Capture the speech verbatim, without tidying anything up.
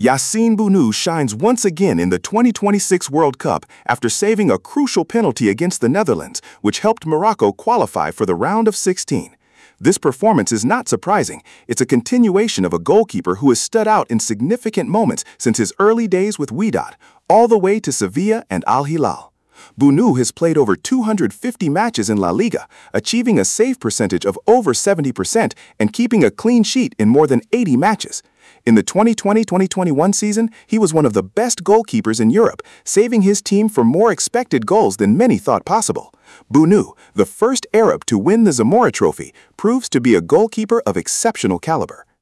Yassine Bounou shines once again in the twenty twenty-six World Cup after saving a crucial penalty against the Netherlands, which helped Morocco qualify for the round of sixteen. This performance is not surprising. It's a continuation of a goalkeeper who has stood out in significant moments since his early days with Wydad, all the way to Sevilla and Al Hilal. Bounou has played over two hundred fifty matches in La Liga, achieving a save percentage of over seventy percent and keeping a clean sheet in more than eighty matches. In the twenty twenty twenty twenty-one season, he was one of the best goalkeepers in Europe, saving his team from more expected goals than many thought possible. Bounou, the first Arab to win the Zamora Trophy, proves to be a goalkeeper of exceptional caliber.